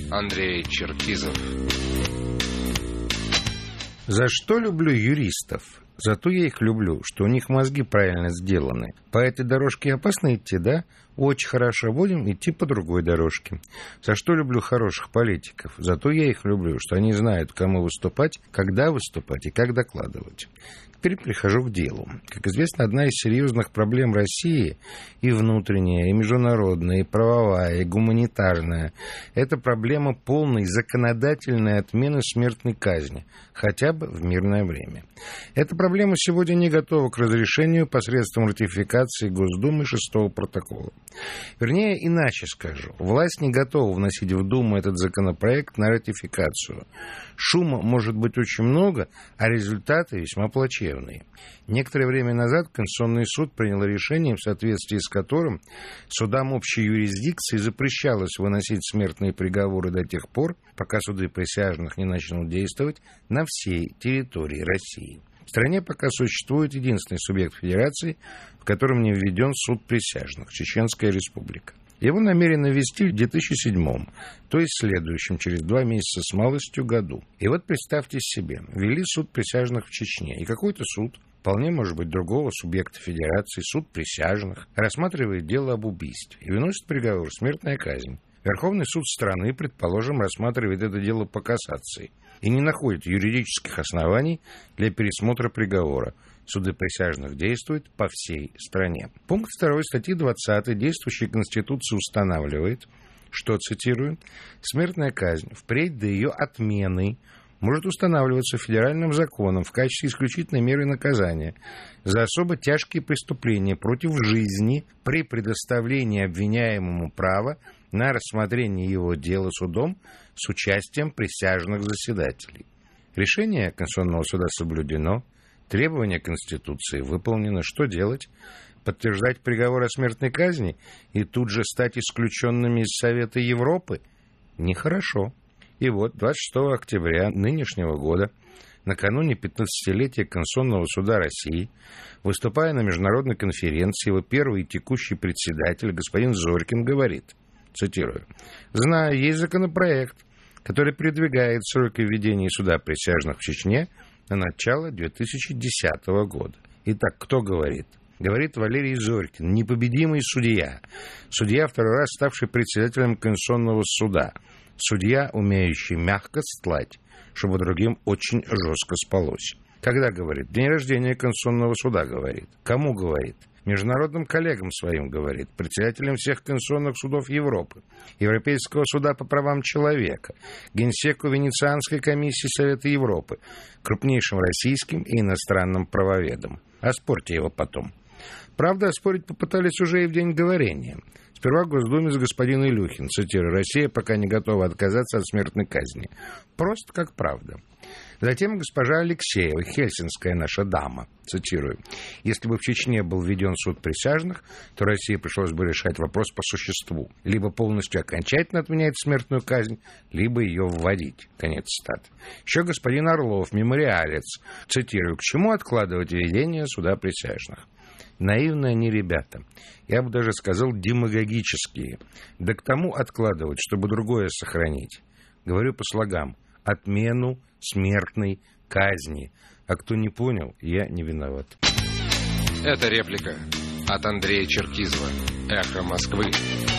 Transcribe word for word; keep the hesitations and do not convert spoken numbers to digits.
Андрей Черкизов. За что люблю юристов? Зато я их люблю, что у них мозги правильно сделаны. По этой дорожке опасно идти, да? Очень хорошо, будем идти по другой дорожке. За что люблю хороших политиков? Зато я их люблю, что они знают, кому выступать, когда выступать и как докладывать. Теперь прихожу к делу. Как известно, одна из серьезных проблем России, и внутренняя, и международная, и правовая, и гуманитарная, это проблема полной законодательной отмены смертной казни, хотя бы в мирное время. Эта проблема сегодня не готова к разрешению посредством ратификации Госдумы шестого протокола. Вернее, иначе скажу, власть не готова вносить в Думу этот законопроект на ратификацию. Шума может быть очень много, а результаты весьма плачевные. Некоторое время назад Конституционный суд принял решение, в соответствии с которым судам общей юрисдикции запрещалось выносить смертные приговоры до тех пор, пока суды присяжных не начнут действовать на всей территории России. В стране пока существует единственный субъект федерации, в котором не введен суд присяжных – Чеченская Республика. Его намерены ввести в две тысячи седьмом, то есть следующем, через два месяца с малостью году. И вот представьте себе, ввели суд присяжных в Чечне, и какой-то суд, вполне может быть другого субъекта федерации, суд присяжных, рассматривает дело об убийстве и выносит приговор смертная казнь. Верховный суд страны, предположим, рассматривает это дело по кассации и не находит юридических оснований для пересмотра приговора. Суды присяжных действуют по всей стране. Пункт второй статьи двадцатой действующей Конституции устанавливает, что, цитирую, «смертная казнь впредь до ее отмены может устанавливаться федеральным законом в качестве исключительной меры наказания за особо тяжкие преступления против жизни при предоставлении обвиняемому права на рассмотрение его дела судом с участием присяжных заседателей». Решение Конституционного суда соблюдено, требования Конституции выполнены. Что делать? Подтверждать приговор о смертной казни и тут же стать исключенными из Совета Европы? Нехорошо. И вот двадцать шестого октября нынешнего года, накануне пятнадцатилетия Конституционного суда России, выступая на международной конференции, его первый и текущий председатель, господин Зорькин, говорит, цитирую, «Знаю, есть законопроект, который предвигает сроки введения суда присяжных в Чечне на начало две тысячи десятого года». Итак, кто говорит? Говорит Валерий Зорькин, непобедимый судья. Судья, второй раз ставший председателем Конституционного суда. Судья, умеющий мягко стлать, чтобы другим очень жестко спалось. Когда говорит? День рождения Конституционного суда говорит. Кому говорит? Международным коллегам своим говорит, председателям всех конституционных судов Европы, Европейского суда по правам человека, Генсеку Венецианской комиссии Совета Европы, крупнейшим российским и иностранным правоведам. Оспорьте его потом. Правда, оспорить попытались уже и в день говорения. Сперва в Госдуме с господин Илюхин, цитирую, «Россия пока не готова отказаться от смертной казни». Просто как правда. Затем госпожа Алексеева, хельсинская наша дама, цитирую, «Если бы в Чечне был введен суд присяжных, то России пришлось бы решать вопрос по существу. Либо полностью окончательно отменять смертную казнь, либо ее вводить». Конец цитаты. Еще господин Орлов, мемориалец, цитирую, «К чему откладывать введение суда присяжных?» Наивные они ребята. Я бы даже сказал, демагогические. Да к тому откладывать, чтобы другое сохранить. Говорю по слогам. Отмену смертной казни. А кто не понял, я не виноват. Это реплика от Андрея Черкизова. Эхо Москвы.